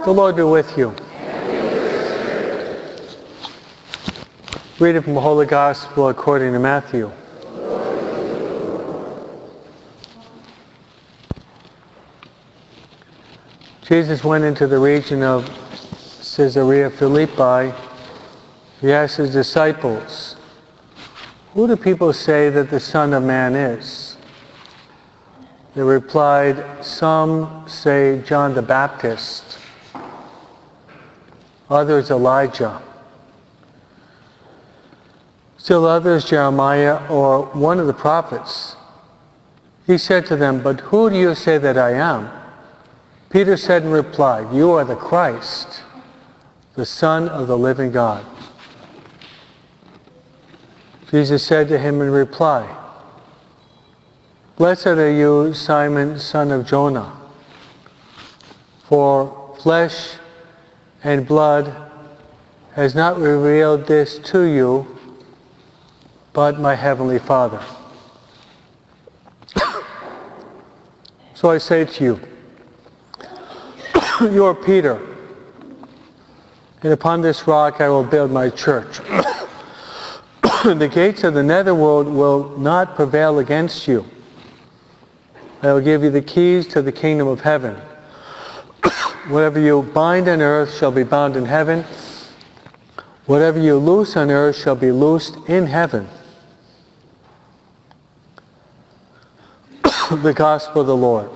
The Lord be with you. Reading from the Holy Gospel according to Matthew. Jesus went into the region of Caesarea Philippi. He asked his disciples, "Who do people say that the Son of Man is?" They replied, "Some say John the Baptist, others Elijah, still others Jeremiah or one of the prophets." He said to them, "But who do you say that I am?" Peter said in reply, "You are the Christ, the Son of the living God." Jesus said to him in reply, "Blessed are you, Simon, son of Jonah, for flesh and blood has not revealed this to you, but my heavenly Father. So I say to you, you are Peter, and upon this rock I will build my church. The gates of the netherworld will not prevail against you. I will give you the keys to the kingdom of heaven. Whatever you bind on earth shall be bound in heaven. Whatever you loose on earth shall be loosed in heaven." The Gospel of the Lord.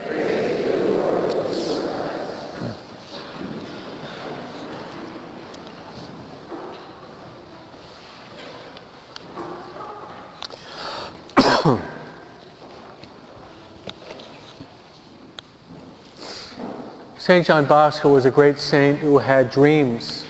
St. John Bosco was a great saint who had dreams.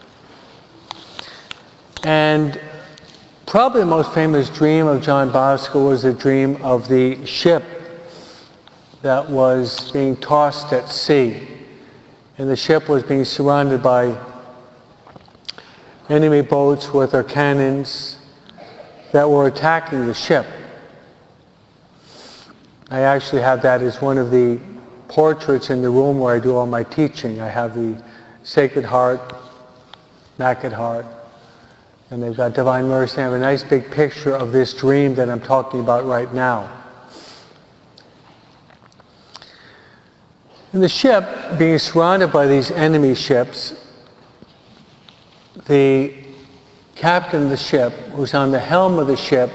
And probably the most famous dream of John Bosco was the dream of the ship that was being tossed at sea. And the ship was being surrounded by enemy boats with their cannons that were attacking the ship. I actually have that as one of the portraits in the room where I do all my teaching. I have the Sacred Heart, Immaculate Heart, and they've got Divine Mercy. I have a nice big picture of this dream that I'm talking about right now. And the ship, being surrounded by these enemy ships, the captain of the ship, who's on the helm of the ship,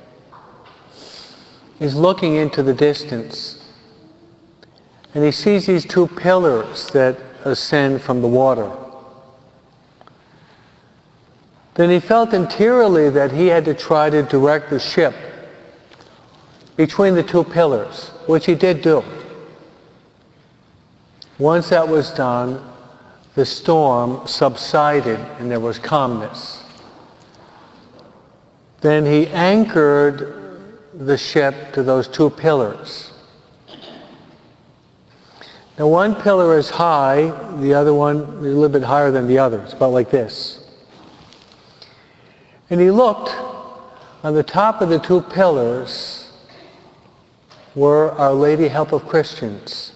is looking into the distance. And he sees these two pillars that ascend from the water. Then he felt interiorly that he had to try to direct the ship between the two pillars, which he did do. Once that was done, the storm subsided and there was calmness. Then he anchored the ship to those two pillars. Now one pillar is high, the other one is a little bit higher than the other. It's about like this. And he looked, on the top of the two pillars were Our Lady Help of Christians.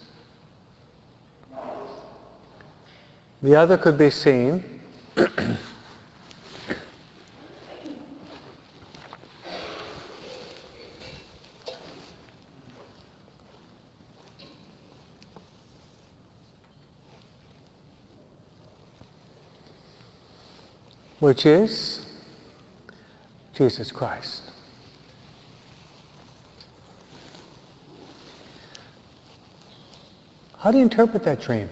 The other could be seen. Which is Jesus Christ. How do you interpret that dream?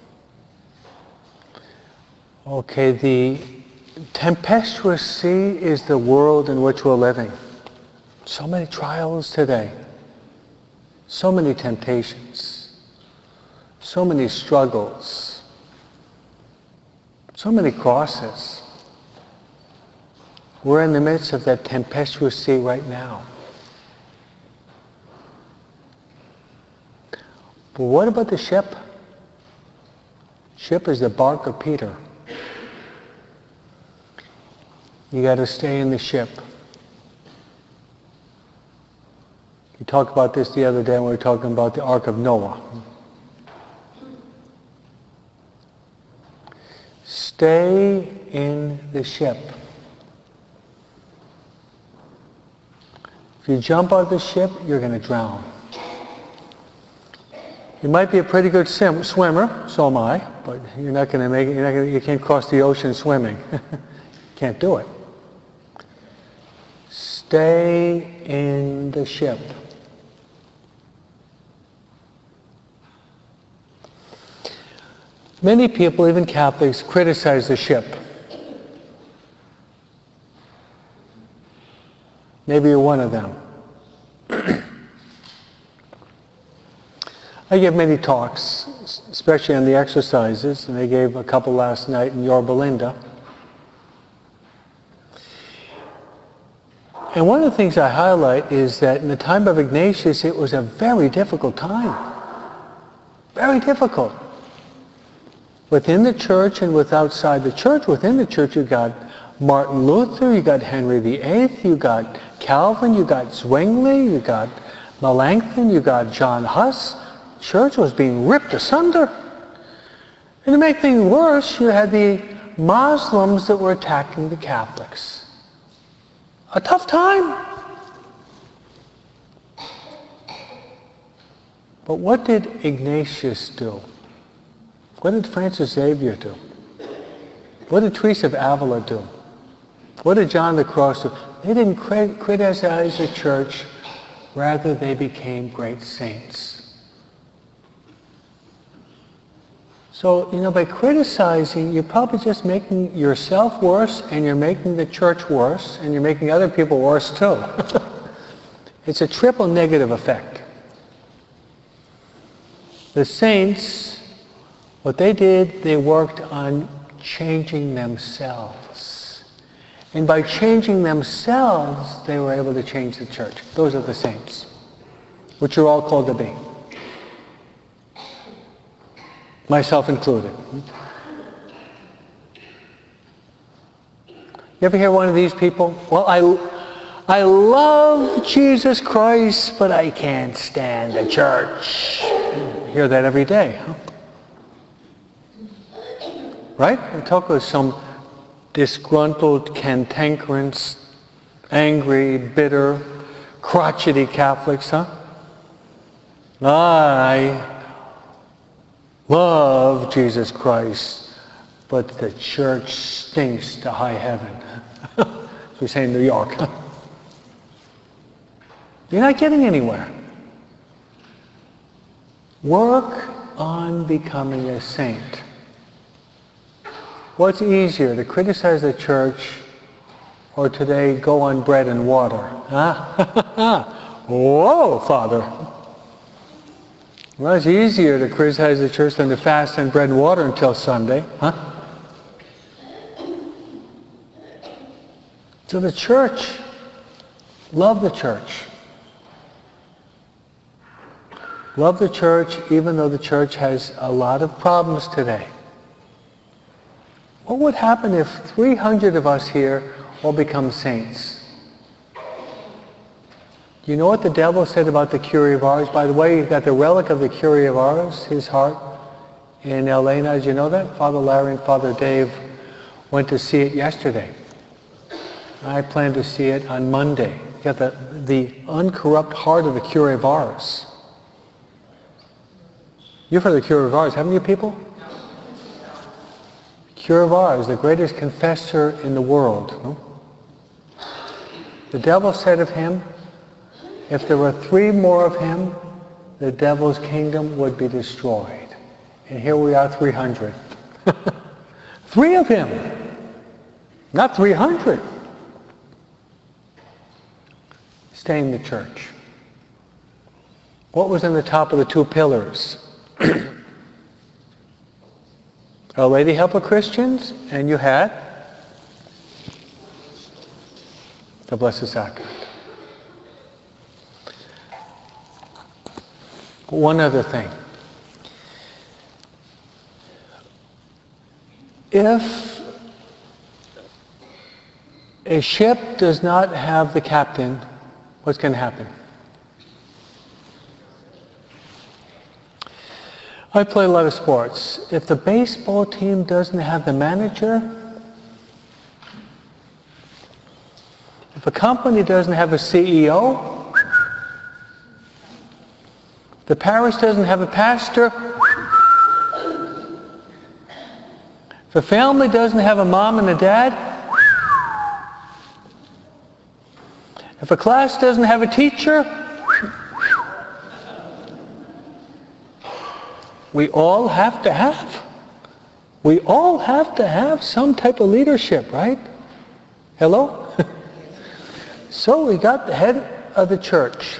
Okay, the tempestuous sea is the world in which we're living. So many trials today. So many temptations. So many struggles. So many crosses. We're in the midst of that tempestuous sea right now. But what about the ship? Ship is the bark of Peter. You got to stay in the ship. We talked about this the other day when we were talking about the Ark of Noah. Stay in the ship. If you jump out of the ship, you're going to drown. You might be a pretty good swimmer, so am I, but you're not going to make it. You can't cross the ocean swimming. Can't do it. Stay in the ship. Many people, even Catholics, criticize the ship. Maybe you're one of them. I give many talks, especially on the exercises, and I gave a couple last night in Yorba Linda. And one of the things I highlight is that in the time of Ignatius, it was a very difficult time. Very difficult. Within the church and outside the church. Within the church, you got Martin Luther, you got Henry VIII, you got Calvin, you got Zwingli, you got Melanchthon, you got John Huss. The church was being ripped asunder. And to make things worse, you had the Muslims that were attacking the Catholics. A tough time. But what did Ignatius do? What did Francis Xavier do? What did Teresa of Avila do? What did John the Cross do? They didn't criticize the church. Rather, they became great saints. So, by criticizing, you're probably just making yourself worse, and you're making the church worse, and you're making other people worse too. It's a triple negative effect. The saints, what they did, they worked on changing themselves. And by changing themselves, they were able to change the church. Those are the saints, which you're all called to be. Myself included. You ever hear one of these people? Well, I love Jesus Christ, but I can't stand the church. You hear that every day, huh? Right? We talk with some disgruntled, cantankerous, angry, bitter, crotchety Catholics, huh? I love Jesus Christ, but the church stinks to high heaven. As we say in New York. You're not getting anywhere. Work on becoming a saint. What's easier, to criticize the church or today go on bread and water? Huh? Whoa, Father. Well, it's easier to criticize the church than to fast on bread and water until Sunday. Huh? So the church, love the church. Love the church even though the church has a lot of problems today. What would happen if 300 of us here all become saints? Do you know what the devil said about the Curie of Ars? By the way, you've got the relic of the Curie of Ars, his heart, in LA now. Did you know that? Father Larry and Father Dave went to see it yesterday. I plan to see it on Monday. You got the uncorrupt heart of the Curie of Ars. You've heard of the Curie of Ars, haven't you, people? Curie of Ars, the greatest confessor in the world. No? The devil said of him, if there were 3 more of him, the devil's kingdom would be destroyed. And here we are, 300. 3 of him, not 300. Stay in the church. What was in the top of the 2 pillars? Our Lady Help of Christians, and you had the Blessed Sacrament. One other thing. If a ship does not have the captain, what's going to happen? I play a lot of sports. If the baseball team doesn't have the manager, if a company doesn't have a CEO, the parish doesn't have a pastor, if a family doesn't have a mom and a dad, if a class doesn't have a teacher, we all have to have some type of leadership, right? Hello? So we got the head of the church.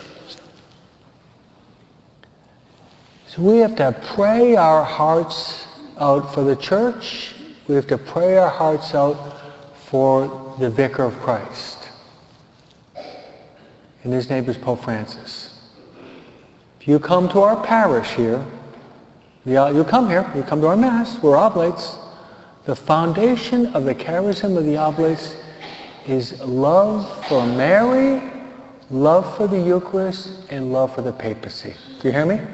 So we have to pray our hearts out for the church. We have to pray our hearts out for the Vicar of Christ. And his name is Pope Francis. If you come to our parish here, you come to our Mass, we're Oblates. The foundation of the charism of the Oblates is love for Mary, love for the Eucharist, and love for the papacy. Do you hear me?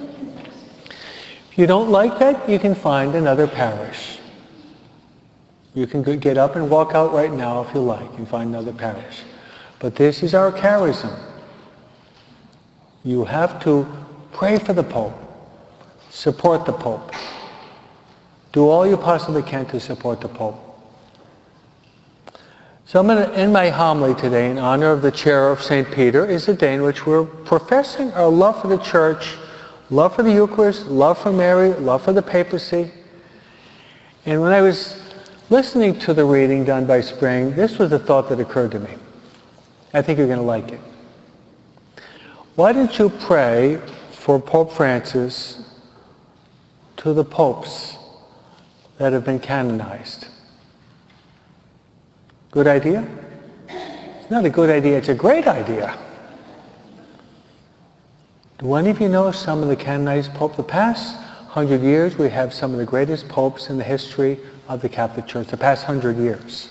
If you don't like that, you can find another parish. You can get up and walk out right now if you like and find another parish. But this is our charism. You have to pray for the Pope. Support the Pope. Do all you possibly can to support the Pope. So I'm going to end my homily today in honor of the chair of St. Peter, is a day in which we're professing our love for the Church, love for the Eucharist, love for Mary, love for the papacy. And when I was listening to the reading done by Spring, this was a thought that occurred to me. I think you're going to like it. Why don't you pray for Pope Francis to the popes that have been canonized? Good idea? It's not a good idea, it's a great idea. Do any of you know some of the canonized popes? The past 100 years, we have some of the greatest popes in the history of the Catholic Church, the past 100 years.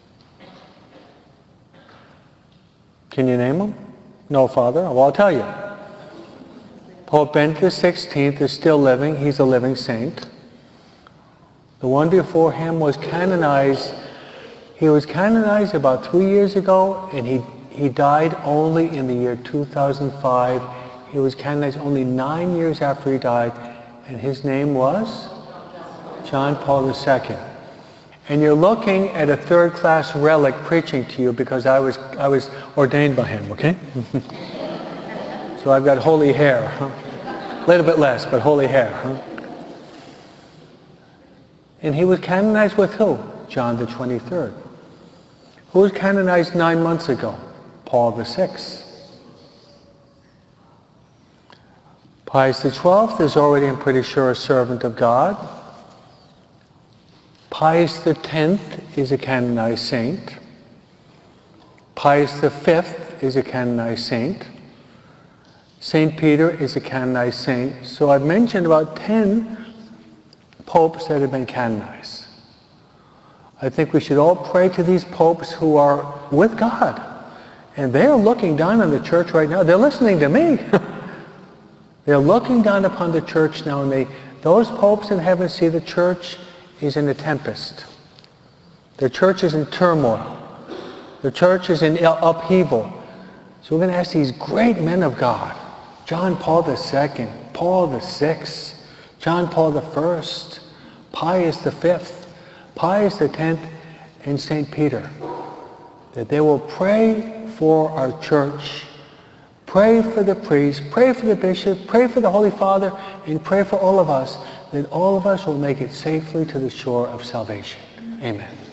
Can you name them? No, Father? Well, I'll tell you. Pope Benedict XVI is still living. He's a living saint. The one before him was canonized. He was canonized about 3 years ago, and he died only in the year 2005. He was canonized only 9 years after he died, and his name was John Paul II. And you're looking at a third-class relic preaching to you because I was ordained by him, okay? So I've got holy hair. A little bit less, but holy hair. And he was canonized with who? John the 23rd. Who was canonized 9 months ago? Paul VI. Pius XII is already, I'm pretty sure, a servant of God. Pius X is a canonized saint. Pius V is a canonized saint. St. Peter is a canonized saint. So I've mentioned about 10 popes that have been canonized. I think we should all pray to these popes who are with God. And they're looking down on the church right now. They're listening to me. They're looking down upon the church now, and those popes in heaven see the church is in a tempest. The church is in turmoil. The church is in upheaval. So we're going to ask these great men of God, John Paul II, Paul VI, John Paul I, Pius V, Pius X, and St. Peter, that they will pray for our church, pray for the priest, pray for the bishop, pray for the Holy Father, and pray for all of us, that all of us will make it safely to the shore of salvation. Amen.